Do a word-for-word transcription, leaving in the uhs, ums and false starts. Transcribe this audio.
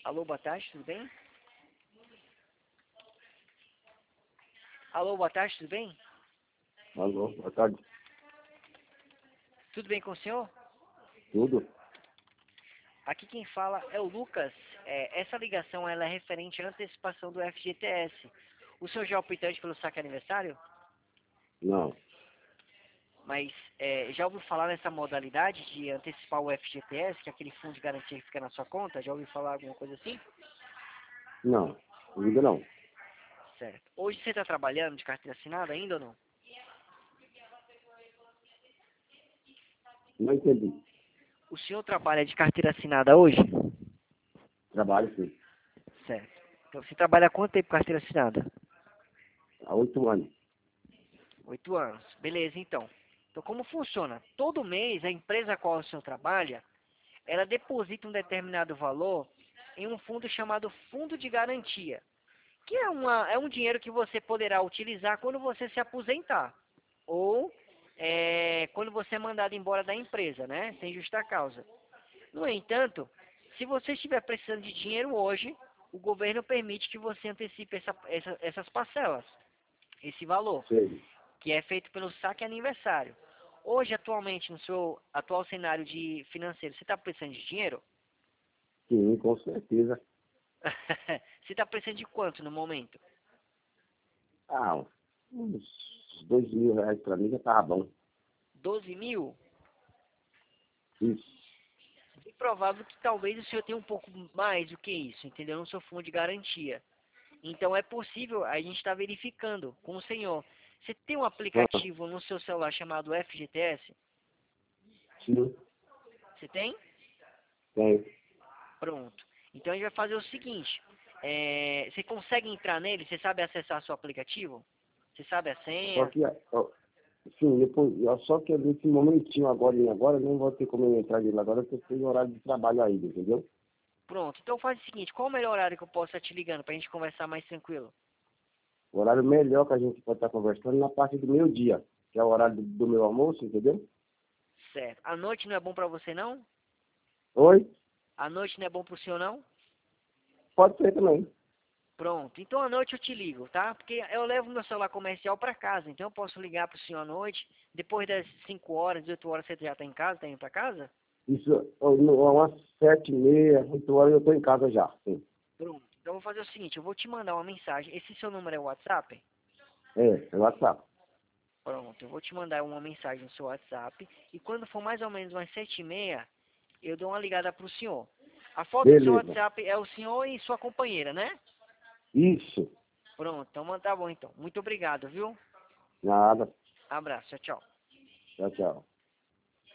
Alô, boa tarde, tudo bem? Alô, boa tarde, tudo bem? Alô, boa tarde. Tudo bem com o senhor? Tudo? Aqui quem fala é o Lucas. É, essa ligação ela é referente à antecipação do F G T S. O senhor já é optante pelo saque aniversário? Não. Mas é, já ouviu falar nessa modalidade de antecipar o F G T S, que é aquele fundo de garantia que fica na sua conta? Já ouviu falar alguma coisa assim? Não. Ainda não. Certo. Hoje você está trabalhando de carteira assinada ainda ou não? Não entendi. O senhor trabalha de carteira assinada hoje? Trabalho, sim. Certo. Então você trabalha há quanto tempo com carteira assinada? Há oito anos. Oito anos. Beleza, então. Então como funciona? Todo mês a empresa a qual o senhor trabalha, ela deposita um determinado valor em um fundo chamado fundo de garantia, que é, uma, é um dinheiro que você poderá utilizar quando você se aposentar ou é, quando você é mandado embora da empresa, né? Sem justa causa. No entanto, se você estiver precisando de dinheiro hoje, o governo permite que você antecipe essa, essa, essas parcelas, esse valor, Sei. que é feito pelo saque aniversário. Hoje, atualmente, no seu atual cenário de financeiro, você está precisando de dinheiro? Sim, com certeza. Você está precisando de quanto no momento? Ah, uns dois mil reais pra mim já tava bom. doze mil? Isso. É provável que talvez o senhor tenha um pouco mais do que isso, entendeu? No seu fundo de garantia. Então é possível, a gente está verificando com o senhor. Você tem um Ah, aplicativo no seu celular chamado F G T S? sim, Você tem? tem. Pronto. Então a gente vai fazer o seguinte. é, você consegue entrar nele? Você sabe acessar seu aplicativo? Você sabe a Só senha? que, ó, sim, depois, ó, só que nesse momentinho agora e agora, não vou ter como eu entrar nele agora, porque eu tenho horário de trabalho ainda, entendeu? Pronto. Então faz o seguinte. Qual o melhor horário que eu posso estar te ligando para a gente conversar mais tranquilo? O horário melhor que a gente pode estar conversando é na parte do meio-dia, que é o horário do, do meu almoço, entendeu? Certo. A noite não é bom para você não? Oi? A noite não é bom para o senhor não? Pode ser também. Pronto, então à noite eu te ligo, tá? Porque eu levo meu celular comercial para casa, então eu posso ligar pro senhor à noite, depois das cinco horas, dezoito horas você já tá em casa, tá indo para casa? Isso, ó, no- umas sete e meia, oito horas eu estou em casa já, sim. Pronto, então eu vou fazer o seguinte, eu vou te mandar uma mensagem, esse seu número é o WhatsApp? É, é WhatsApp. Pronto, eu vou te mandar uma mensagem no seu WhatsApp, e quando for mais ou menos umas sete e meia, eu dou uma ligada pro senhor. A foto do seu Beleza. WhatsApp é o senhor e sua companheira, né? Isso. Pronto, então tá bom então. Muito obrigado, viu? Nada. Abraço, tchau, tchau. Tchau, tchau.